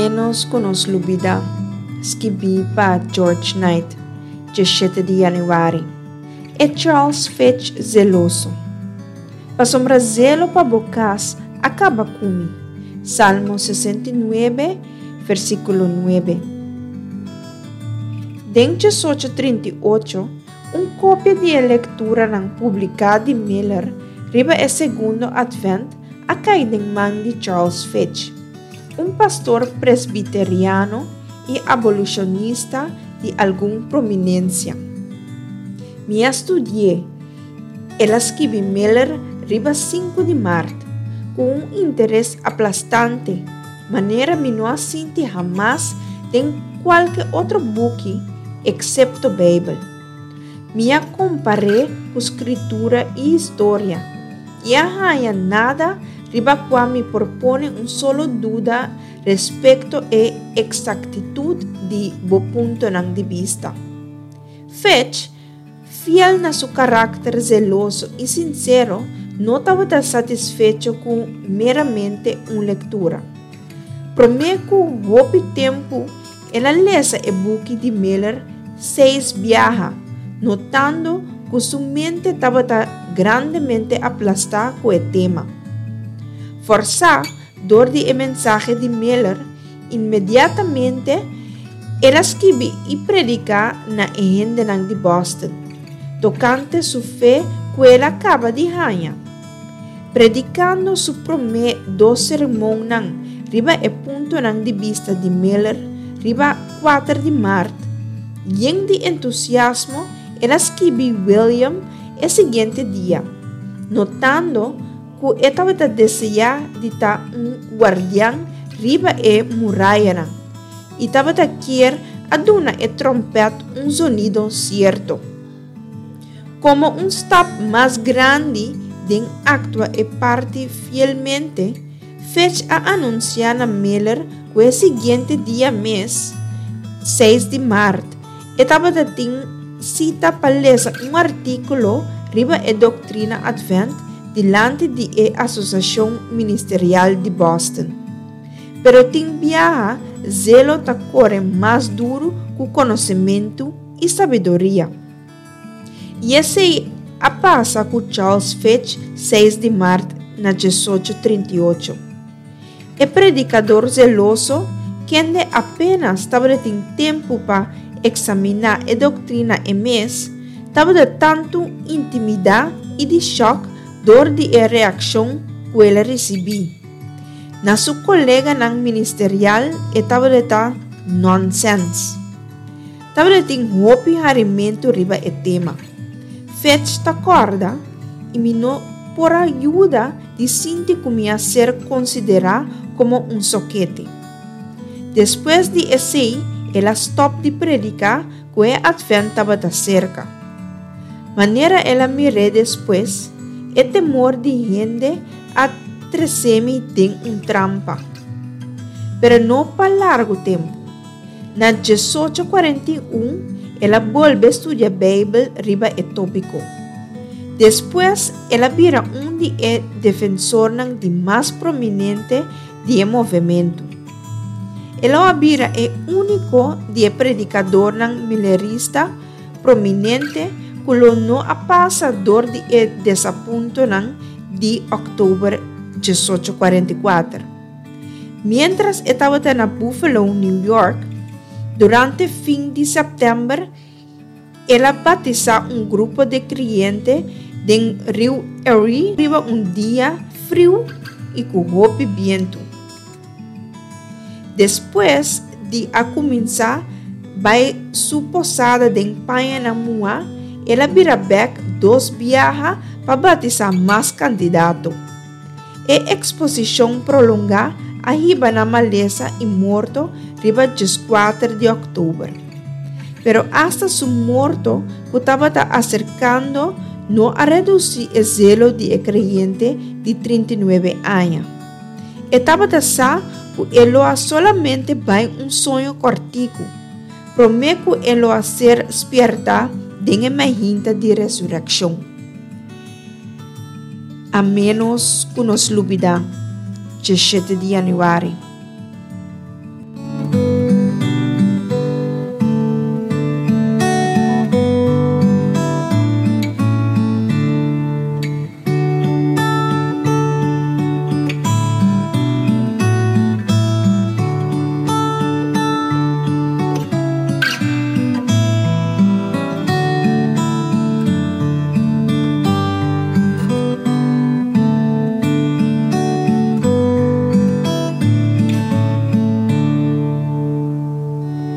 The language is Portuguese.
menos que nos lubida, escrevi para George Knight, 17 de januário. É Charles Fitch zeloso. Pa sombra zelo pa bocas, acaba comigo. Salmo 69, versículo 9. Em 1838, cópia de leitura não publicada de Miller riba é segundo advent a caída em mão de Charles Fitch, pastor presbiteriano e abolicionista de alguma prominência. Me estudei, ela escreveu Miller riba 5 de março, com interesse aplastante, maneira que não senti jamais em qualquer outro book, excepto a Bíblia. Me comparei com escritura e história, e não nada riba qual me propõe solo dúvida respeito à exactitude de bo ponto de vista. Fitch, fiel na seu caráter zeloso e sincero, não estava satisfeito com meramente uma leitura. Prometo que tempo ela lesse o book de Miller 6 viaja, notando que sua mente estava grandemente aplastada com o tema. Forçar dor de mensagem de Miller, imediatamente ela escreve e predica na agenda de Boston, tocante sua fé que ela acaba de ganhar. Predicando su promé 2 sermão riba e ponto de vista de Miller, riba 4 de março, e de entusiasmo, ela escreve William o seguinte dia, notando que estava desejar de estar guardião riba e muralha, e estava querer aduna e trompete sonido certo. Como stop mais grande, den actua e parte fielmente, Fitch a anunciar a Miller que o seguinte dia mês, 6 de março, estava cita para ler artículo riba e doutrina advent delante da Associação Ministerial de Boston. Pero tem viaja, zelo ta corre mais duro que conhecimento e sabedoria. E esse a passa com Charles Fitch 6 de março na 1838. O predicador zeloso, que apenas estava tendo tempo para examinar a doutrina e mês, estava de tanto intimidade e de choque dor de a reação que ele recebeu. Na sua colega ministerial, estava de tal nonsense. Estava de ter harimento riba e tema. Fitch acorda e me não por ajuda de sentir como ia ser considerado como soquete. Depois de esse, ela stop de predicar que o advent estava cerca. Maneira ela mirou depois, o temor de gente a treceme tem trampa. Pero não para largo tempo. Na 1841, ela volve a estudar a Bíblia riba e tópico. Depois, ela vira de defensor de mais prominente do movimento. Ela vira o único de predicador millerista prominente que não passa dor de desaponto de outubro 1844. Mientras estava na Buffalo, New York, durante fim de setembro, ela batizou grupo de clientes em Rio Erie, riba dia frio e com roupa vento. Depois de começar, vai sua posada em Panamá, ela vira back 2 viaja para batizar mais candidatos. A exposição prolongada arriba na maleza e morto riba 4 de outubro. Pero hasta su morto, que estava acercando, não a reduzir o zelo de creyente de 39 anos. Estava sa que ele solamente vai sonho cortico. Prometo ele a ser despertar de uma hinta de ressurreição. A menos que nos lubida, 17 de januário.